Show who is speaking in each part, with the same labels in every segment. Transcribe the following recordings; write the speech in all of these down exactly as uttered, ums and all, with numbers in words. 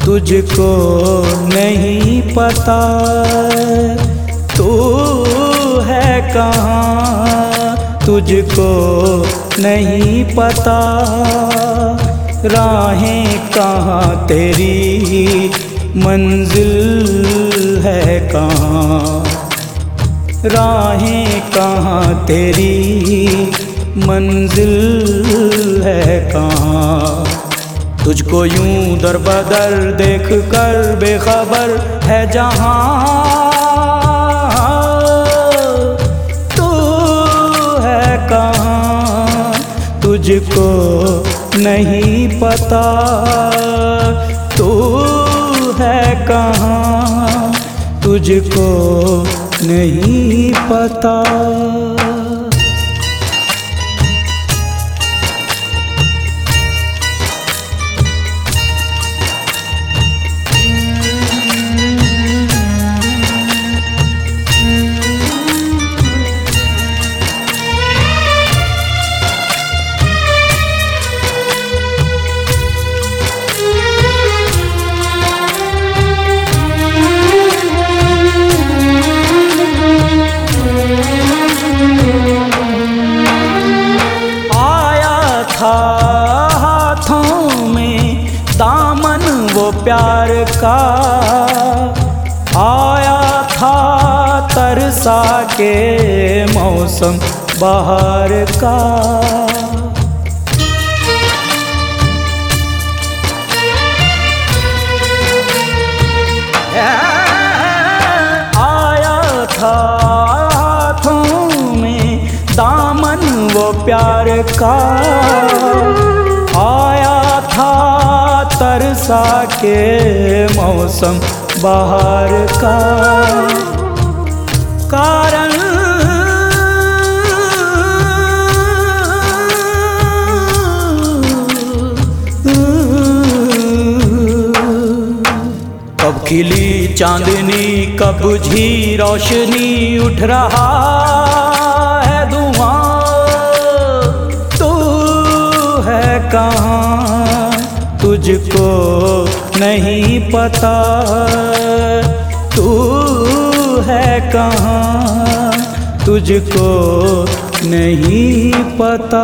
Speaker 1: तुझको नहीं पता तू है कहाँ, तुझको नहीं पता राहें कहाँ, तेरी मंजिल है कहाँ, राहें कहाँ, तेरी मंजिल है कहाँ। तुझको यूं दर बदर देख कर बेखबर है जहाँ, तू है कहाँ, तुझको नहीं पता तू है कहाँ, तुझको नहीं पता। हाथों में दामन वो प्यार का, आया था तरसा के मौसम बहार का। आया था हाथों में दामन वो प्यार का, आया था तरसा के मौसम बहार का। कारण कब खिली चांदनी कब बुझी रोशनी, उठ रहा है धुआं, तू है कहाँ, तुझको नहीं पता तू है कहाँ, तुझको नहीं पता।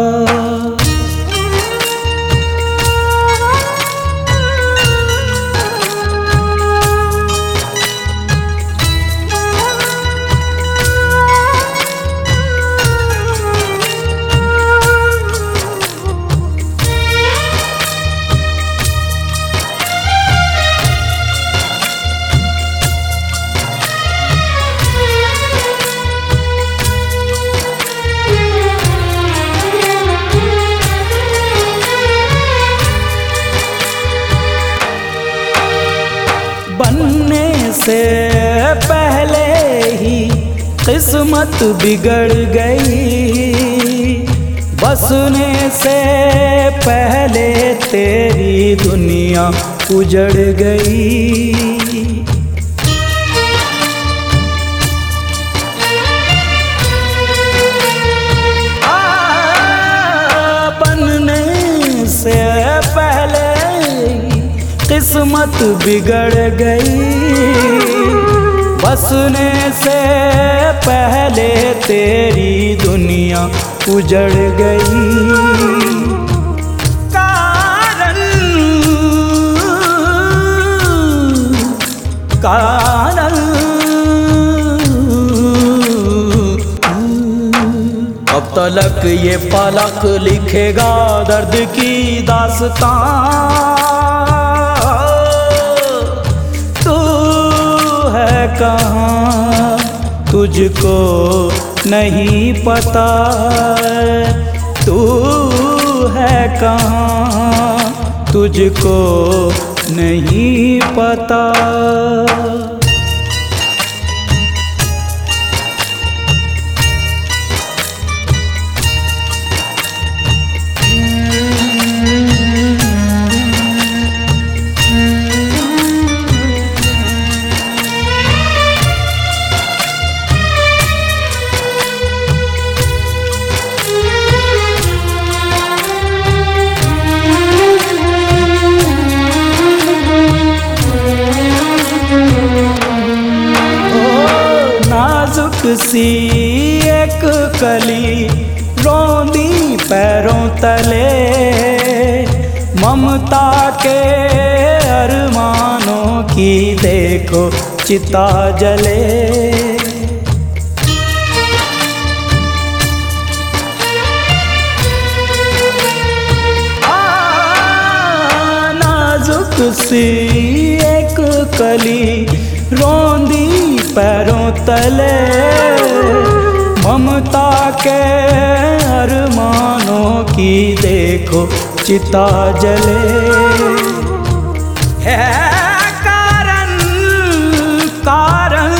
Speaker 1: बनने से पहले ही किस्मत बिगड़ गई, बसने से पहले तेरी दुनिया उजड़ गई। बनने से पहले किस्मत बिगड़ गई, बसने से पहले तेरी दुनिया उजड़ गई। कारण कारण अब तलक ये फलक लिखेगा दर्द की दास्तां, कहाँ, तुझको नहीं पता तू है कहाँ, तुझको नहीं पता। सी एक कली रोंदी पैरों तले, ममता के अरमानों की देखो चिता जले। नाजुक सी एक कली रोंदी पैरों तले, ममता के अरमानों की देखो चिता जले। है कारण कारण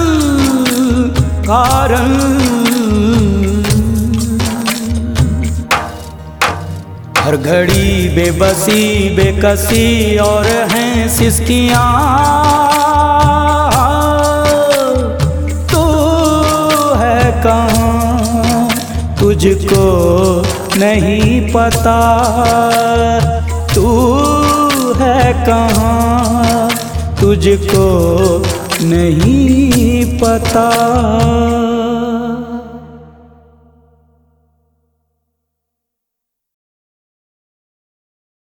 Speaker 1: कारण हर घड़ी बेबसी बेकसी और हैं सिसकियाँ, तू है कहाँ तुझको नहीं पता, तू है कहाँ तुझको नहीं पता।